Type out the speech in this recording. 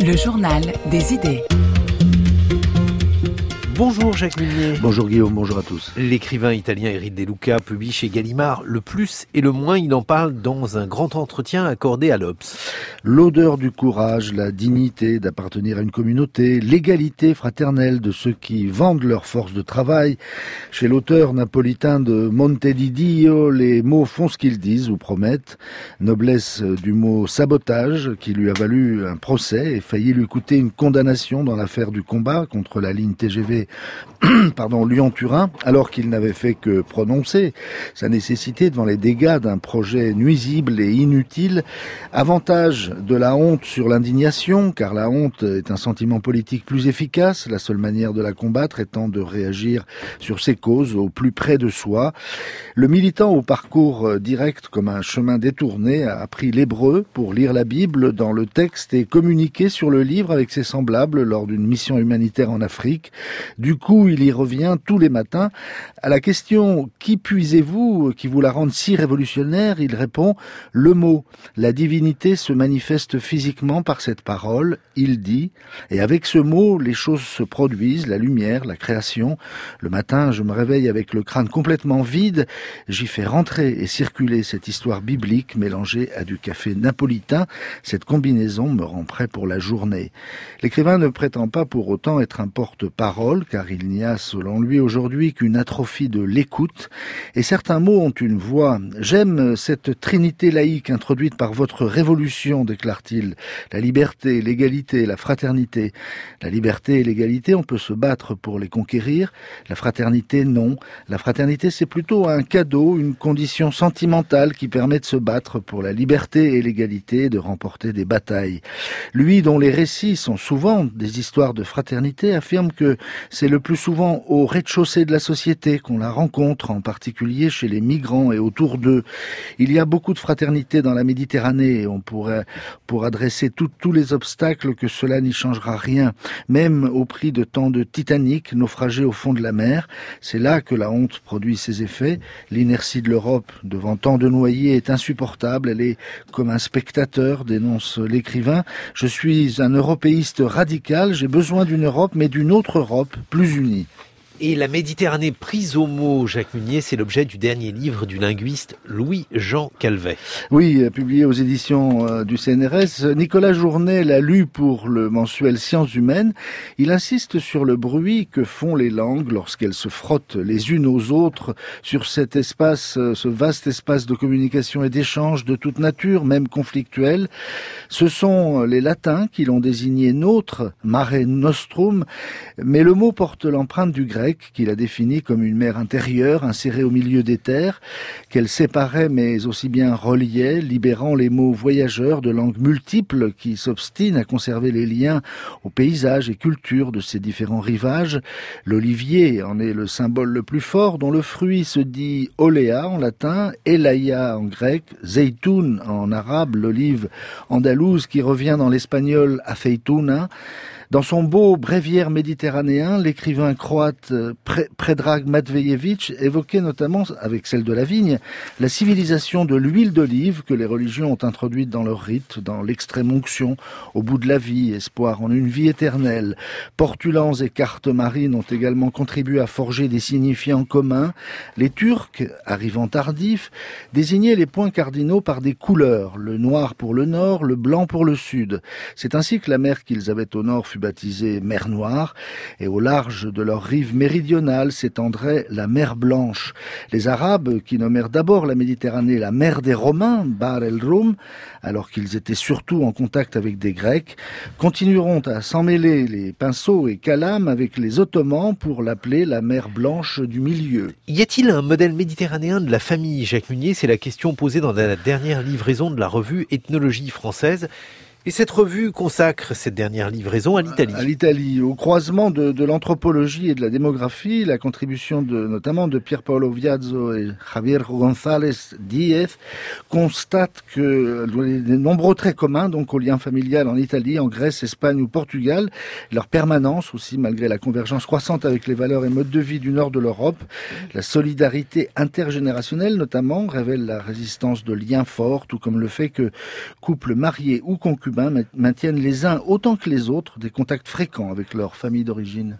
Le journal des idées. Bonjour Jacques Munier. Bonjour Guillaume, bonjour à tous. L'écrivain italien Eric De Luca publie chez Gallimard Le plus et le moins. Il en parle dans un grand entretien accordé à l'Obs. L'odeur du courage, la dignité d'appartenir à une communauté, l'égalité fraternelle de ceux qui vendent leur force de travail. Chez l'auteur napolitain de Monte di Dio, les mots font ce qu'ils disent ou promettent. Noblesse du mot sabotage qui lui a valu un procès et failli lui coûter une condamnation dans l'affaire du combat contre la ligne TGV Lyon-Turin, alors qu'il n'avait fait que prononcer sa nécessité devant les dégâts d'un projet nuisible et inutile. Avantage de la honte sur l'indignation, car la honte est un sentiment politique plus efficace, la seule manière de la combattre étant de réagir sur ses causes au plus près de soi. Le militant au parcours direct comme un chemin détourné a appris l'hébreu pour lire la Bible dans le texte et communiquer sur le livre avec ses semblables lors d'une mission humanitaire en Afrique. Du coup, il y revient tous les matins. À la question « Qui puisez-vous qui vous la rende si révolutionnaire ?» il répond « Le mot. La divinité se manifeste physiquement par cette parole. Il dit. Et avec ce mot, les choses se produisent, la lumière, la création. Le matin, je me réveille avec le crâne complètement vide. J'y fais rentrer et circuler cette histoire biblique mélangée à du café napolitain. Cette combinaison me rend prêt pour la journée. » L'écrivain ne prétend pas pour autant être un porte-parole, car il n'y a, selon lui, aujourd'hui qu'une atrophie de l'écoute. Et certains mots ont une voix. « J'aime cette trinité laïque introduite par votre révolution », déclare-t-il. La liberté, l'égalité, la fraternité. La liberté et l'égalité, on peut se battre pour les conquérir. La fraternité, non. La fraternité, c'est plutôt un cadeau, une condition sentimentale qui permet de se battre pour la liberté et l'égalité, de remporter des batailles. Lui, dont les récits sont souvent des histoires de fraternité, affirme que c'est le plus souvent au rez-de-chaussée de la société qu'on la rencontre, en particulier chez les migrants et autour d'eux. Il y a beaucoup de fraternité dans la Méditerranée et on pourra dresser tous les obstacles que cela n'y changera rien, même au prix de tant de Titanic naufragés au fond de la mer. C'est là que la honte produit ses effets. L'inertie de l'Europe devant tant de noyés est insupportable. Elle est comme un spectateur, dénonce l'écrivain. Je suis un européiste radical, j'ai besoin d'une Europe, mais d'une autre Europe plus unie. Et la Méditerranée prise au mot, Jacques Munier, c'est l'objet du dernier livre du linguiste Louis-Jean Calvet. Oui, publié aux éditions du CNRS. Nicolas Journet l'a lu pour le mensuel Sciences humaines. Il insiste sur le bruit que font les langues lorsqu'elles se frottent les unes aux autres sur cet espace, ce vaste espace de communication et d'échange de toute nature, même conflictuel. Ce sont les latins qui l'ont désigné nôtre, mare nostrum, mais le mot porte l'empreinte du grec, qu'il a défini comme une mer intérieure insérée au milieu des terres, qu'elle séparait mais aussi bien reliait, libérant les mots voyageurs de langues multiples qui s'obstinent à conserver les liens aux paysages et cultures de ces différents rivages. L'olivier en est le symbole le plus fort, dont le fruit se dit olea en latin, elaia en grec, zeitoun en arabe, l'olive andalouse qui revient dans l'espagnol aceituna. Dans son beau bréviaire méditerranéen, l'écrivain croate Predrag Matvejević évoquait notamment, avec celle de la vigne, la civilisation de l'huile d'olive que les religions ont introduite dans leur rite, dans l'extrême onction, au bout de la vie, espoir en une vie éternelle. Portulans et cartes marines ont également contribué à forger des signifiants communs. Les Turcs, arrivant tardifs, désignaient les points cardinaux par des couleurs, le noir pour le nord, le blanc pour le sud. C'est ainsi que la mer qu'ils avaient au nord fut baptisée mer Noire, et au large de leur rive méridionale s'étendrait la mer Blanche. Les Arabes, qui nommèrent d'abord la Méditerranée la mer des Romains, Bar el Rum, alors qu'ils étaient surtout en contact avec des Grecs, continueront à s'emmêler les pinceaux et calames avec les Ottomans pour l'appeler la mer Blanche du Milieu. Y a-t-il un modèle méditerranéen de la famille, Jacques Munier? C'est la question posée dans la dernière livraison de la revue Ethnologie française. Et cette revue consacre cette dernière livraison à l'Italie. À l'Italie, au croisement de l'anthropologie et de la démographie, la contribution notamment de Pier Paolo Viazzo et Javier González Díez constate que les nombreux traits communs donc au lien familial en Italie, en Grèce, Espagne ou Portugal, leur permanence aussi malgré la convergence croissante avec les valeurs et modes de vie du nord de l'Europe, la solidarité intergénérationnelle notamment révèle la résistance de liens forts, tout comme le fait que couples mariés ou concubins Cubains maintiennent les uns autant que les autres des contacts fréquents avec leur famille d'origine.